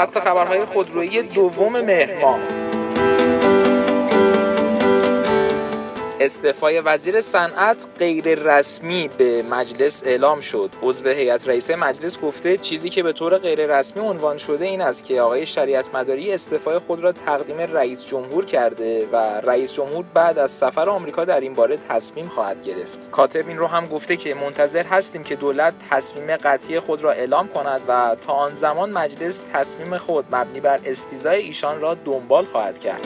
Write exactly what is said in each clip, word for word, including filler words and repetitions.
خط خبرهای خودرویی دوم مهر ماه. استعفای وزیر صنعت غیر رسمی به مجلس اعلام شد. عضو هیئت رئیسه مجلس گفته چیزی که به طور غیر رسمی عنوان شده این است که آقای شریعت مداری استعفای خود را تقدیم رئیس جمهور کرده و رئیس جمهور بعد از سفر آمریکا در این باره تصمیم خواهد گرفت. کاتب این رو هم گفته که منتظر هستیم که دولت تصمیم قطعی خود را اعلام کند و تا آن زمان مجلس تصمیم خود مبنی بر استیضاح ایشان را دنبال خواهد کرد.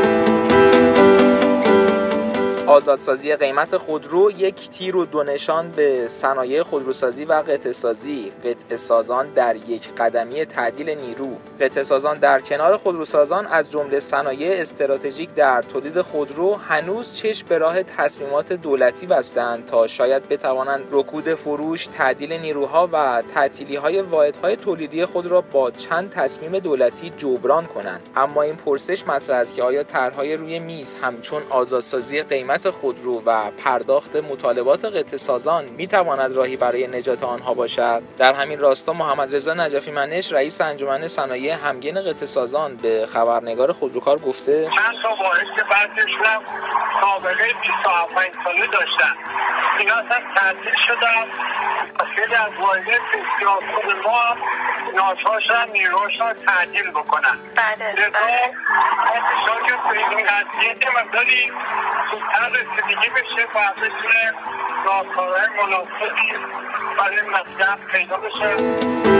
آزادسازی قیمت خودرو یک تیر و دو نشان به صنایع خودروسازی و قطعه‌سازی. قطعه‌سازان در یک قدمی تعدیل نیرو. قطعه‌سازان در کنار خودروسازان از جمله صنایع استراتژیک در تولید خودرو هنوز چشم به راه تصمیمات دولتی بستند تا شاید بتوانند رکود فروش، تعدیل نیروها و تعطیلی‌های واحدهای تولیدی خود را با چند تصمیم دولتی جبران کنند. اما این پرسش مطرح است که آیا طرح‌های روی میز همچون آزادسازی قیمت خودرو و پرداخت مطالبات قطعه‌سازان میتواند راهی برای نجات آنها باشد؟ در همین راستا محمد رضا نجفی منش رئیس انجمن صنایع همگین قطعه‌سازان به خبرنگار خودروکار گفته چند تا واحد که بعضیشون هم سابقه بیست و هفت ساله داشتن اینا اصلا تعطیل شدن. خیلی از واحد بسیار خود ما هم ناساش هم نیروش رو تعدیل بکنن. بله لذا انتشار که به این قضیه که مقداری زودتر رسیدگی بشه و بتونه راهکارهای مناسبی برای مصرف پیدا بشه.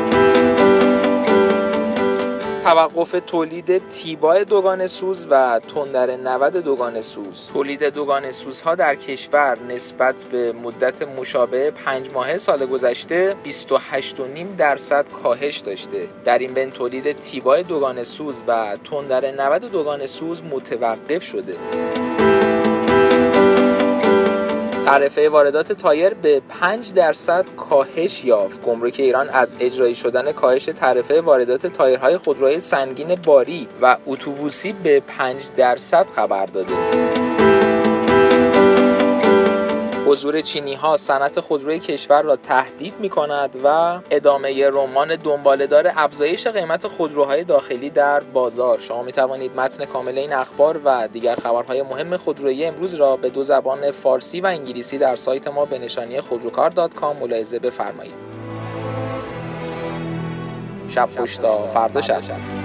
توقف تولید تیبای دوگانه سوز و تندر نود دوگانه سوز. تولید دوگانه سوزها در کشور نسبت به مدت مشابه پنج ماهه سال گذشته بیست و هشت و نیم درصد کاهش داشته. در این بین تولید تیبای دوگانه سوز و تندر نود دوگانه سوز متوقف شده. تعرفه واردات تایر به پنج درصد کاهش یافت. گمرک ایران از اجرایی شدن کاهش تعرفه واردات تایرهای خودروهای سنگین باری و اتوبوسی به پنج درصد خبر داده. حضور چینی‌ها صنعت خودروی کشور را تهدید می‌کند و ادامه رمان دنباله‌دار افزایش قیمت خودروهای داخلی در بازار. شما می‌توانید متن کامل این اخبار و دیگر خبرهای مهم خودرویی امروز را به دو زبان فارسی و انگلیسی در سایت ما به نشانی خودروکار دات کام ملاحظه بفرمایید. شب خوش تا فردا شب.